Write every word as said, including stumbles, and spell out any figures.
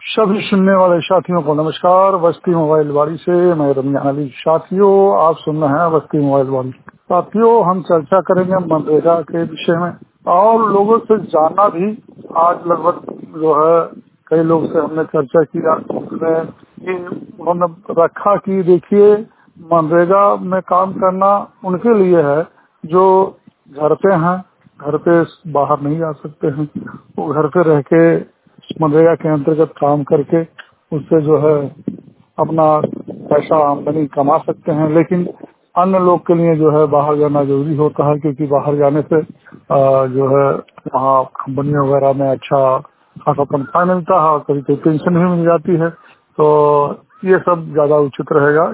सभी सुनने वाले साथियों को नमस्कार। बस्ती मोबाइल वाड़ी से मैं रमजान अली। साथियों, आप सुन रहे हैं बस्ती मोबाइल वाड़ी। साथियों, हम चर्चा करेंगे मनरेगा के विषय में और लोगों से जानना भी। आज लगभग जो है कई लोग से हमने चर्चा की कि उन्होंने रखा कि देखिए मनरेगा में काम करना उनके लिए है जो घर पे हैं, घर पे बाहर नहीं जा सकते हैं। वो घर पे रह के मनरेगा के अंतर्गत काम करके उससे जो है अपना पैसा आमदनी कमा सकते हैं। लेकिन अन्य लोग के लिए जो है बाहर जाना जरूरी होता है, क्योंकि बाहर जाने से आ, जो है वहाँ कंपनी वगैरह में अच्छा खासा तनख्वाह मिलता है और कभी कभी पेंशन भी मिल जाती है। तो ये सब ज्यादा उचित रहेगा।